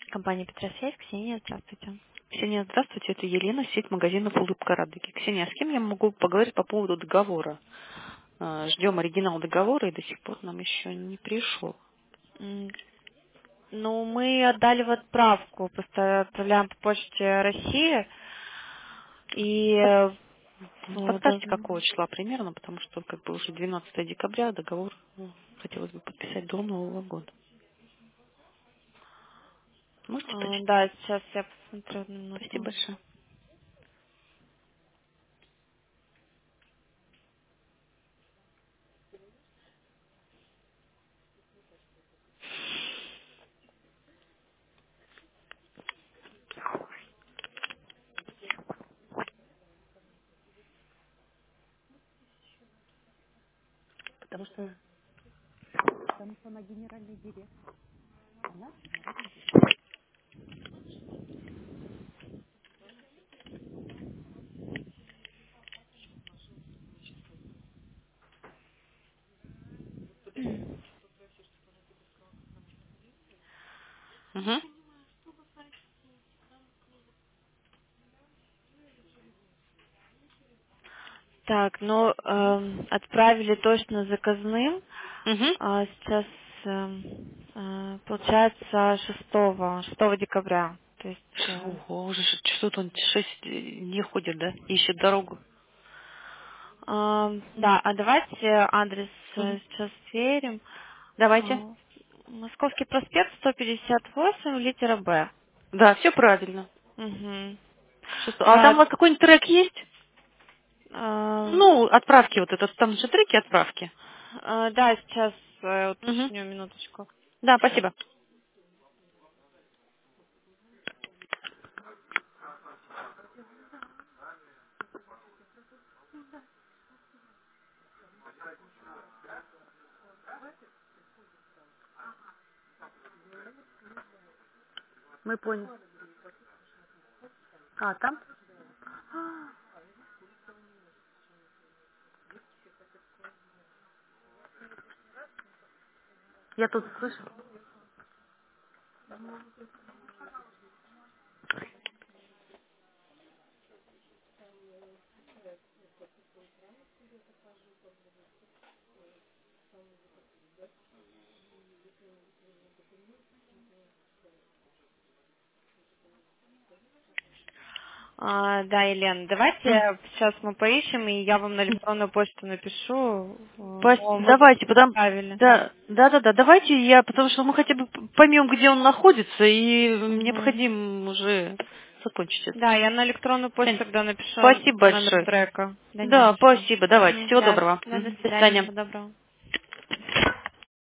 Компания Петросвязь, Ксения, здравствуйте. Ксения, здравствуйте, это Елена, сеть магазинов «Улыбка Радуги». Ксения, а с кем я могу поговорить по поводу договора? Ждем оригинал договора, и до сих пор нам еще не пришел. М, Ну, мы отдали в отправку, просто отправляем по почте России, и вот, Подскажите, какого числа примерно, потому что как бы уже 12 декабря, договор хотелось бы подписать до Нового года. Можете точно? да, сейчас я посмотрю одну Спасибо минуту. большое. Потому что она генеральный директор. Угу. Так, ну, отправили точно заказным, Угу. а сейчас, получается, 6 декабря. То есть, Ого, уже что-то он 6 не ходит, да? Ищет дорогу. да, а давайте адрес Мгм. сейчас сверим. Давайте. А, Московский проспект, 158, литера Б. Да, все правильно. Угу. А там у вас какой-нибудь трек есть? Да, Ну, отправки вот этот, там же треки отправки. да, сейчас Угу. уточню, минуточку. Да, спасибо. Мы поняли. А, там? Я тут слышу. Да, Елена, давайте сейчас мы поищем, и я вам на электронную почту напишу. Мы Давайте, отправили. да, давайте потому что мы хотя бы поймем, где он находится, и Мгм. необходимо уже закончить это. Да, я на электронную почту Ксения, тогда напишу спасибо номер большое. трека. Да не Да, за что. спасибо, давайте, всего Да, доброго. до До свидания, свидания. всего доброго.